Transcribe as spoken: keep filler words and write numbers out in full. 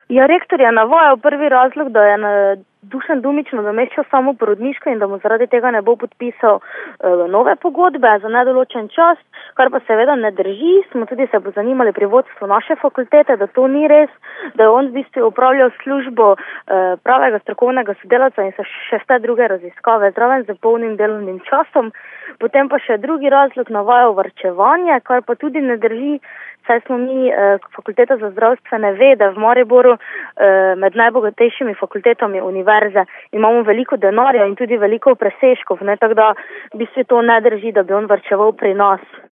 Ja, rektor je navajal prvi razlog, da je na Dušan Dumić nadomeščal samo porodniško in da mu zaradi tega ne bo podpisal uh, nove pogodbe za nedoločen čas, kar pa seveda ne drži. Smo tudi se pozanimali pri vodstvu naše fakultete, da to ni res, da je on v bistvu upravljal službo uh, pravega strokovnega sodelavca in se še vse druge raziskave zraven z polnim delovnim časom. Potem pa še drugi razlog navajal varčevanje, kar pa tudi ne drži. Saj smo mi eh, fakulteta za zdravstvene vede v Mariboru eh, med najbogatejšimi fakultetami univerze. Imamo veliko denarja in tudi veliko presežkov, ne, tako da v bistvu to ne drži, da bi on varčeval pri nas.